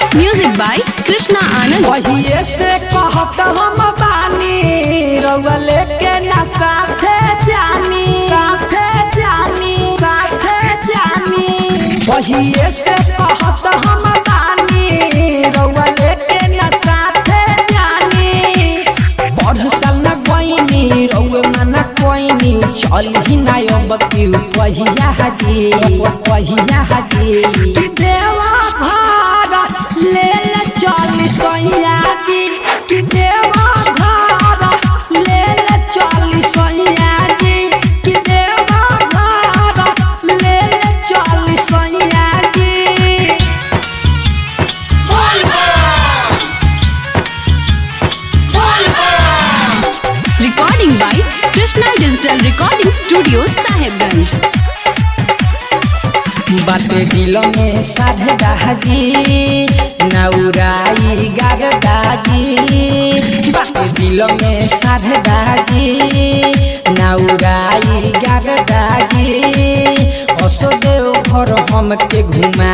Music by Krishna आनंद। वही से कहत हम बानी रउआ लेके ना साथे जानी वही से कहत हम बानी रउआ लेके ना साथे जानी पढ़ साल ना गईनी रउआ मना कोईनी चल ही ना अब क्यों पहिया हाजी कि देवा भाड़ा ले चल सैया जी कि देवा भाड़ा ले चल सैया जी कि देवा भाड़ा ले चल सैया जी। Recording by Krishna digital recording studio Sahebganj. बाटे दिल में साधे दाजी नौराई गारदाजी बाटे दिल में साधे दाजी नौराई गारदाजी असो देव घर हमके घुमा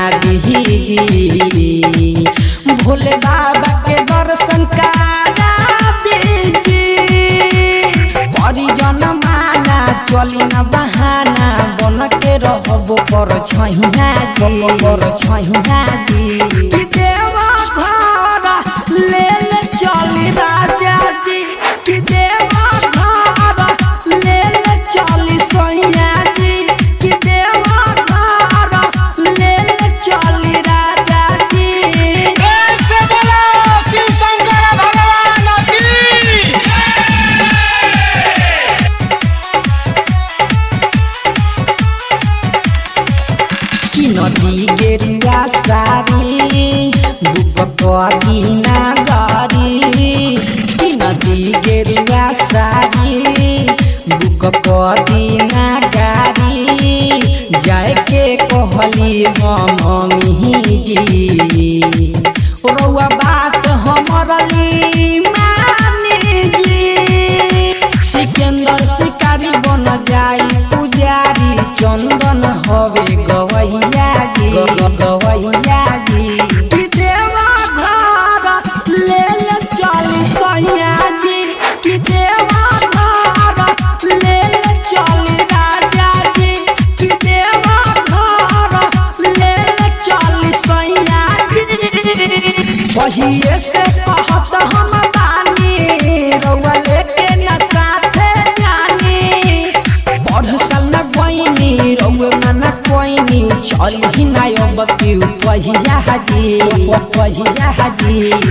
दीजी भोले बाबा के दर्शन करा दीजी परिजन माना चली न बहाना बन के रहबो कर छहिया जी कि देवा घर ले चली राजा जी कि देवा घर ले चली सैया जी कि देवा घर ले चली राजा जी। शिव शंकर भगवान की कि नदी गेरुआ सारी बुक कदीना गारी कि नदी गेरुआ सारी बुक कदीना गारी जाए के कहली मम्मी जी रउआ बात हमरली मानी जी सिकंदर शिकारी बन जाई पुजारी चंदन हवे गवैया जी कि देवा घर ले चली सैया जी कि देवा घर ले चली राजा जी कि देवा घर ले चली सैया जी। वही से कहत हम बानी रउआ लेके ना साथे जानी पढ़ साल ना गईनी रउआ मना कोईनी चल ही ना अब क्यों पहिया हाजी